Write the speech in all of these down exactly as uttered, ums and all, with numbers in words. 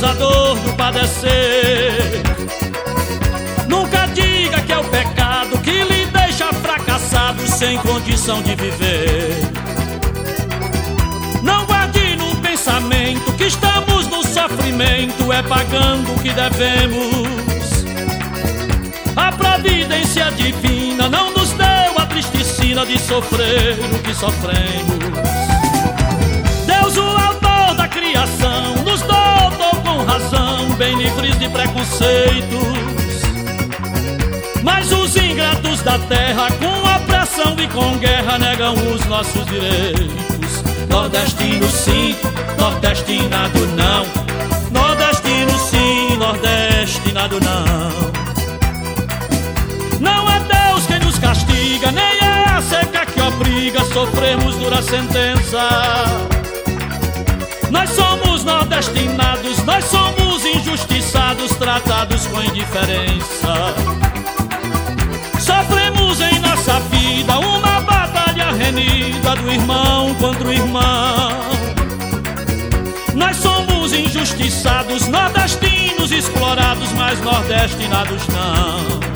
causador do padecer. Nunca diga que é o pecado que lhe deixa fracassado, sem condição de viver. Não guarde no pensamento que estamos no sofrimento, é pagando o que devemos. A providência divina não nos deu a triste sina de sofrer o que sofremos. Deus, o autor da criação, nos dotou com razão, bem livres de preconceitos. Mas os ingratos da terra, com opressão e com guerra, negam os nossos direitos. Nordestino sim, nordestinado não. Nordestino sim, nordestinado não. Não é Deus quem nos castiga, nem é a seca que obriga, sofremos dura sentença. Nós somos nordestinados, nós somos injustiçados, tratados com indiferença. Sofremos em nossa vida uma batalha renhida do irmão contra o irmão. Nós somos injustiçados, nordestinos explorados, mas nordestinados não.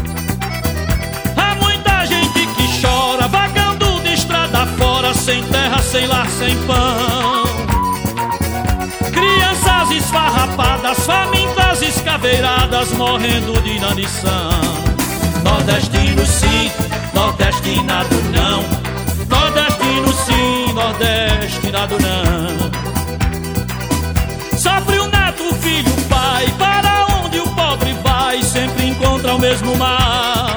Há muita gente que chora, vagando de estrada fora, sem terra, sem lar, sem pão. Crianças esfarrapadas, famintas, escaveiradas, morrendo de inanição. Nordestino sim, nordestinado não. Nordestino sim, nordestinado não. Sofre o neto, o filho, o pai, para onde o pobre vai, sempre encontra o mesmo mal.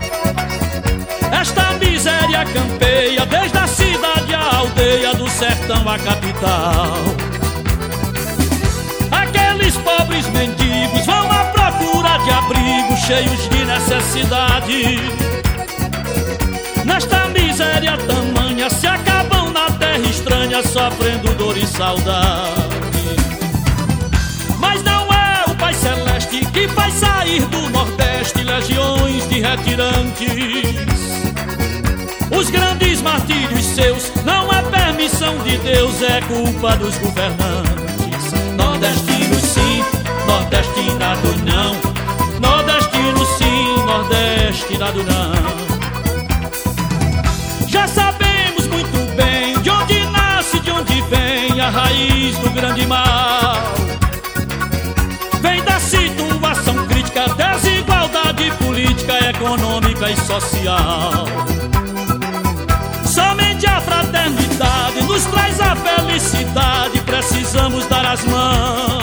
Esta miséria campeia, desde a cidade à aldeia, do sertão à capital. Aqueles pobres mendigos vão à procura de abrigo, cheios de necessidade. Nesta miséria tamanha, se acabam na terra estranha, sofrendo dor e saudade. Mas não é o Pai Celeste que faz sair do Nordeste legiões de retirantes. Os grandes martírios seus não é permissão de Deus, é culpa dos governantes. Nordestino sim, nordestinado não. Nordestino sim, nordestinado não. Já sabemos muito bem de onde nasce, de onde vem a raiz do grande mal. Vem da situação crítica, desigualdade política, econômica e social. Somente a fraternidade nos traz a felicidade, precisamos dar as mãos.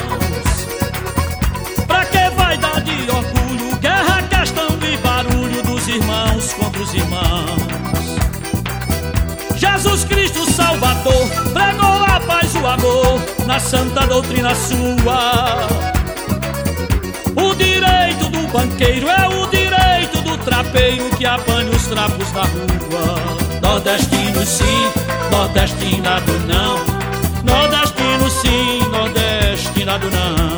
Pra que vaidade e orgulho, guerra, questão e barulho dos irmãos contra os irmãos? Jesus Cristo Salvador pregou a paz e o amor na santa doutrina sua. O direito do banqueiro é o direito do trapeiro que apanha os trapos na rua. Nordestino sim, nordestinado não. Nordestino sim, nordestinado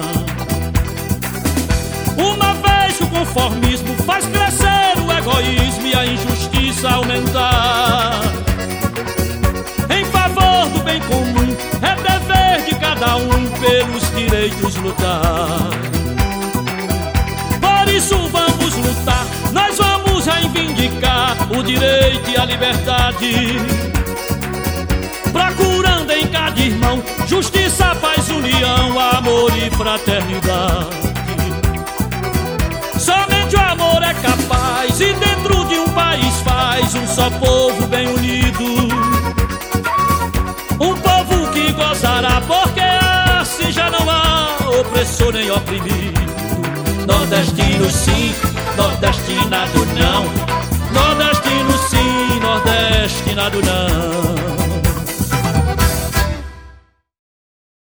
não. Uma vez que o conformismo faz crescer o egoísmo e a injustiça aumentar, em favor do bem comum é dever de cada um pelos direitos lutar. Por isso vamos lutar, nós vamos reivindicar o direito e a liberdade, procurando em cada irmão justiça, paz, união, amor e fraternidade. Somente o amor é capaz e dentro de um país faz um só povo bem unido. Um povo que gozará porque assim já não há opressor nem oprimido. Nordestino sim, nordestinado não. Nordestino sim, nordestinado não.